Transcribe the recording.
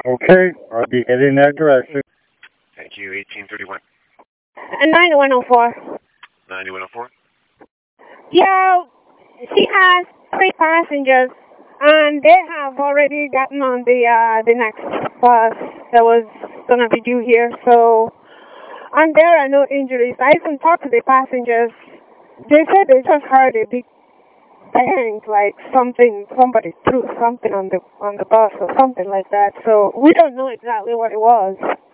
Okay, I'll be heading that direction. Thank you. 1831. 9104. 9104. Yeah, she has 3 passengers, and they have already gotten on the next bus that was gonna be due here. So, and there are no injuries. I even talked to the passengers. They said they just heard a big bang, like somebody threw something on the bus or something like that. So we don't know exactly what it was.